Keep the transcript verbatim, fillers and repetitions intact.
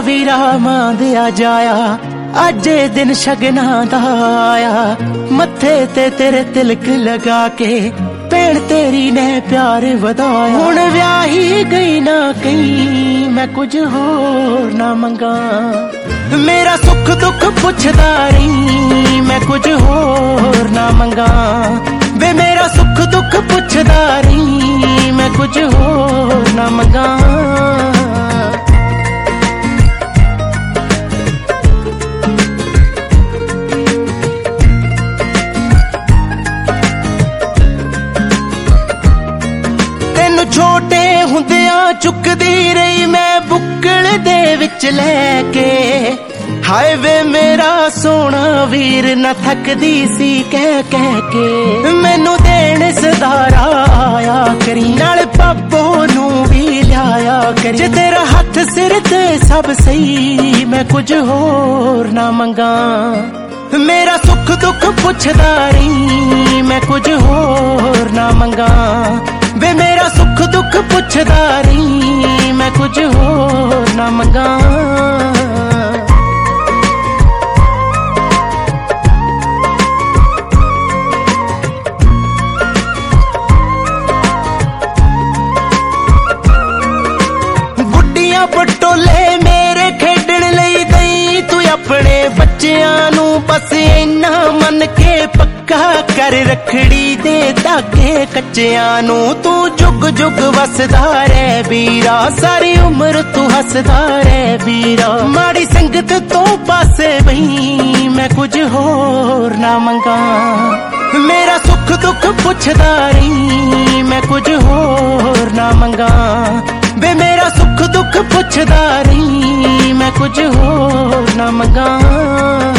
ਵੀਰਾ ਮਾਂ ਦਿਆ ਜਾਇਆ, ਅੱਜ ਇਹ ਦਿਨ ਸ਼ਗਨਾਂ ਦਾ ਆਇਆ। ਮੱਥੇ ਤੇ ਤੇਰੇ ਤਿਲਕ ਲਗਾ ਕੇ ਭੈਣ ਤੇਰੀ ਨੇ ਪਿਆਰ ਵਧਾਇਆ। ਹੁਣ ਵਿਆਹੀ ਗਈ ਨਾ ਕਹੀਂ, ਮੈਂ ਕੁਝ ਹੋਰ ਨਾ ਮੰਗਾਂ। ਮੇਰਾ ਸੁੱਖ ਦੁੱਖ ਪੁੱਛਦਾ ਰਹੀ, ਮੈਂ ਕੁਝ ਹੋਰ ਨਾ ਮੰਗਾਂ। ਵੇ ਮੇਰਾ ਸੁੱਖ ਦੁੱਖ ਪੁੱਛਦਾ ਰਹੀ, ਮੈਂ ਕੁਝ ਹੋਰ ਨਾ ਮੰਗਾਂ। ਛੋਟੇ ਹੁੰਦਿਆਂ ਚੁੱਕਦੀ ਰਹੀ ਮੈਂ ਬੁੱਕਲ ਦੇ ਵਿੱਚ ਲੈ ਕੇ। ਹਾਏ ਵੇ ਮੇਰਾ ਸੋਹਣਾ ਵੀਰ ਨਾ ਥੱਕਦੀ ਸੀ ਕਹਿ ਕਹਿ ਕੇ। ਮੈਨੂੰ ਦੇਣ ਸਦਾਰਾ ਆਇਆ ਕਰੀ, ਨਾਲ ਪਾਪੋ ਨੂੰ ਵੀ ਲਿਆਇਆ ਕਰੀ। ਜੇ ਤੇਰਾ ਹੱਥ ਸਿਰ ਤੇ ਸਭ ਸਹੀ, ਮੈਂ ਕੁਝ ਹੋਰ ਨਾ ਮੰਗਾਂ। ਮੇਰਾ ਸੁੱਖ ਦੁੱਖ ਪੁੱਛਦਾ ਰਹੀ, ਮੈਂ ਕੁਝ ਹੋਰ ਨਾ ਮੰਗਾਂ। ਵੇ ਮੇਰਾ ਸੁੱਖ ਦੁੱਖ ਪੁੱਛਦਾ ਰਹੀ, ਮੈਂ ਕੁਝ ਹੋਰ ਨਾ ਮੰਗਾਂ। ਬੁੱਢੀਆਂ ਪਟੋਲੇ ਮੇਰੇ ਖੇਡਣ ਲਈ ਦਈ ਤੂੰ ਆਪਣੇ ਬੱਚਿਆਂ ਨੂੰ, ਬਸ ਇੰਨਾ ਮੰਨ ਕੇ ਪੱਕਾ ਕਰ ਰੱਖੜੀ ਦੇ ਧਾਗੇ ਕੱਚਿਆਂ ਨੂੰ। ਤੂੰ ਜੁਗ ਜੁਗ ਵਸਦਾ ਰਹਿ ਵੀਰਾ, ਸਾਰੀ ਉਮਰ ਤੂੰ ਹੱਸਦਾ ਰਹਿ ਵੀਰਾ। ਮਾੜੀ ਸੰਗਤ ਤੋਂ ਪਾਸੇ ਬਈ, ਮੈਂ ਕੁਝ ਹੋਰ ਨਾ ਮੰਗਾਂ। ਮੇਰਾ ਸੁੱਖ ਦੁੱਖ ਪੁੱਛਦਾ ਰਹੀ, ਮੈਂ ਕੁਝ ਹੋਰ ਨਾ ਮੰਗਾਂ। ਵੇ ਮੇਰਾ ਸੁੱਖ ਦੁੱਖ ਪੁੱਛਦਾ ਰਹੀ, ਮੈਂ ਕੁਝ ਹੋਰ ਨਾ ਮੰਗਾਂ।